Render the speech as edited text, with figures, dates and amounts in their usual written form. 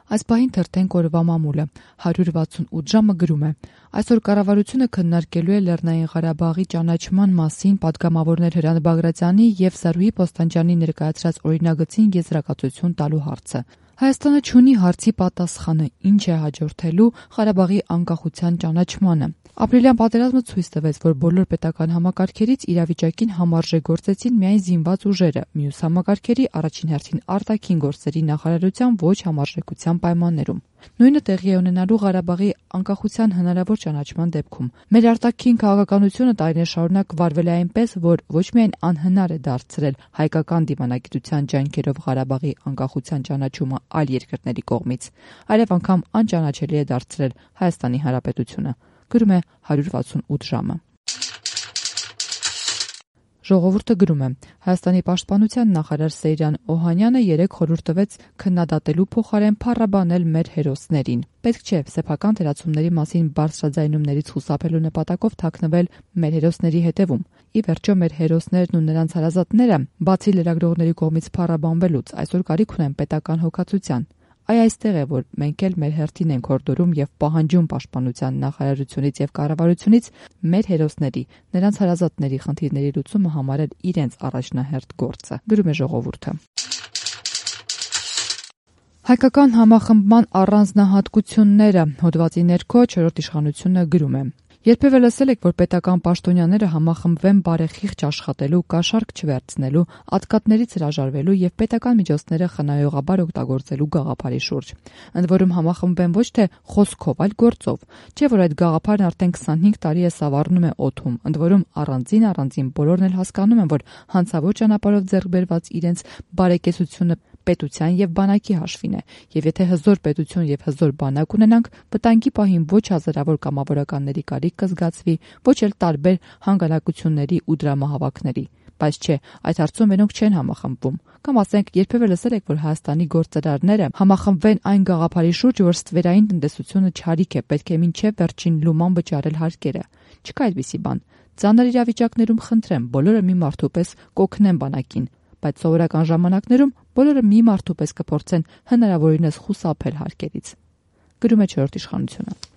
Այս պահին թերթենք օրվա մամուլը 168 ժամը գրում է. այսօր կառավարությունը քննարկելու է Լեռնային Ղարաբաղի ճանաչման մասին պատգամավորներ Հրանտ Բագրատյանի և Զարուհի Պոստանջյանի ներկայացրած օրինագծին եզրակացություն տալու հարցը։ Հայաստանը չունի հարցի պատասխանը, ինչ է հաջորդելու Ղարաբաղի անկախության ճանաչմանը։ Ապրիլյան պատերազմը ցույց տվեց, որ բոլոր պետական համակարգերից իրավիճակին համարժեք գործեցին միայն զինված ուժերը, մյուս համակարգերի առաջին հերթին արտաքին գործերի նախարարության ոչ համարժեքության պայմաններում։ Նույնը տեղի է ունենալու Ղարաբաղի անկախության հնարավոր ճանաչման դեպքում։ Մեր արտաքին քաղաքականությունը տարիներ շարունակ վարվել է այնպես, որ ոչ միայն անհնար է դարձրել հայկական դիվանագիտության ջանքերով Ղարաբաղի անկախության ճանաչումը այլ երկրների կողմից, այլև անգամ անճանաչելի է դարձրել Հայաստանի Հանրապետությունը։ Գրում է 168 ժամը։ Ժողովուրդը գրում է. Հայաստանի պաշտպանության նախարար Սեյրան Օհանյանը երեկ խորհուրդ տվեց քննադատելու փոխարեն փառաբանել մեր հերոսներին։ Պետք չէ սեփական թերացումների մասին բարձրաձայնումներից խուսափելու նպատակով թաքնվել մեր հերոսների հետևում։ Ի վերջո մեր հերոսներն ու նրանց հարազատները, բացի լրագրողների կողմից փառաբանվելուց, այսօր կարիք ունեն պետական հոգացության։ Այստեղ է, որ մենք էլ մեր հերթին ենք հորդորում եւ պահանջում պաշտպանության նախարարությունից եւ կառավարությունից մեր հերոսների, նրանց հարազատների խնդիրների լուծումը համարել իրենց առաջնահերթ գործը։ Գրում է Ժողովուրդը։ Հայկական համախմբման առանձնահատկությունները հոդվածի ներքո 4-րդ իշխանությունը գրում է. Երբևէ լսել եք, որ պետական պաշտոնյաները համախմբվեն բարեխիղճ աշխատելու, կաշառք չվերցնելու, ատկատներից հրաժարվելու եւ պետական միջոցները խնայողաբար օգտագործելու գաղափարի շուրջ։ Ընդ որում համախմբվեն ոչ թե խոսքով, այլ գործով։ Չէ՞ որ այդ գաղափարն արդեն 25 տարի է սավառնում է օդում։ Ընդ որում առանձին բոլորն էլ հասկանում են, որ հանցավոր ճանապարհով ձեռք բերված իրենց բարեկեցությունը պետության եւ բանակի հաշվին է, եւ եթե հզոր պետություն եւ հզոր բանակ ունենանք, վտանգի պահին ոչ հազարավոր կամավորականների կարիք կզգացվի, ոչ էլ տարբեր հանգանակությունների ու դրամահավաքների։ Բայց չէ, այդ հարցում մենոնք չեն համախմբվում։ Կամ ասենք, երբևէ լսել եք, որ Հայաստանի գործարարները համախմբվեն այն գաղափարի շուրջ, որ ստվերային տնտեսությունը չարիք է, պետք է մինչև վերջին լուման վճարել հարկերը։ Չկա այդպիսի բան։ Ծանր իրավիճակներում խնդրեմ, բոլորը մի մարդու պես կօգնեն բանակին, բայց սովորական ժամանակներում բոլորը մի մարդու պես կփորձեն հնարավորինս խուսափել հարկերից։ Գրում է 4-րդ իշխանությունը։